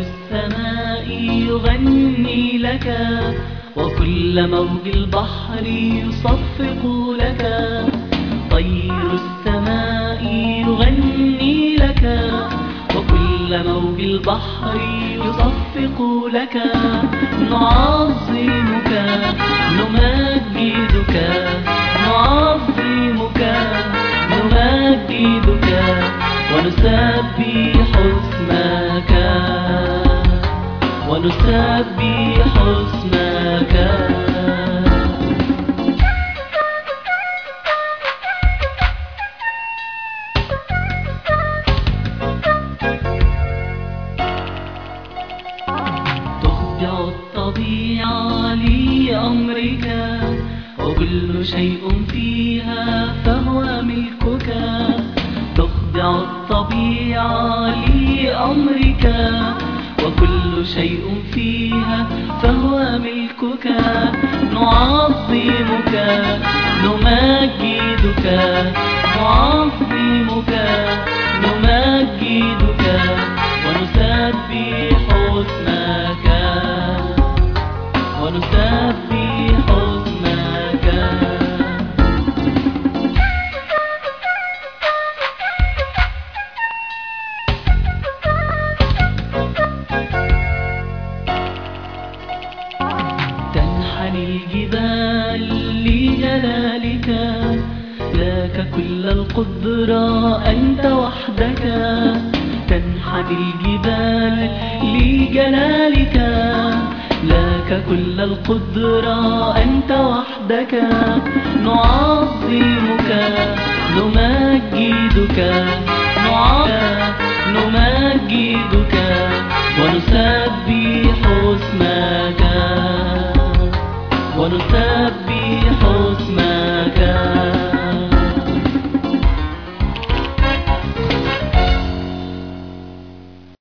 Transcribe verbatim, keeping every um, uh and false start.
السماء يغني لك، وكل موج البحر يصفق لك. طير السماء يغني لك، وكل موج البحر يصفق لك. نعظمك نمجدك، نعظمك نمجدك، ونسبح اسمك ونسبح اسمك. تخضع الطبيعة لأمرك، وكل شيء فيها فهو ملكك. تخضع الطبيعة لأمرك، وكل شيء فيها فهو ملكك. نعظمك نمجدك، نعظمك نمجدك، ونسبح اسمك ونسبح اسمك. تنحني الجبال لجلالك، لك كل القدرة أنت وحدك. تنحني الجبال لجلالك، لك كل القدرة أنت وحدك. نعظمك نمجدك، نمجدك، ونسبح اسمك ونسبح اسمك.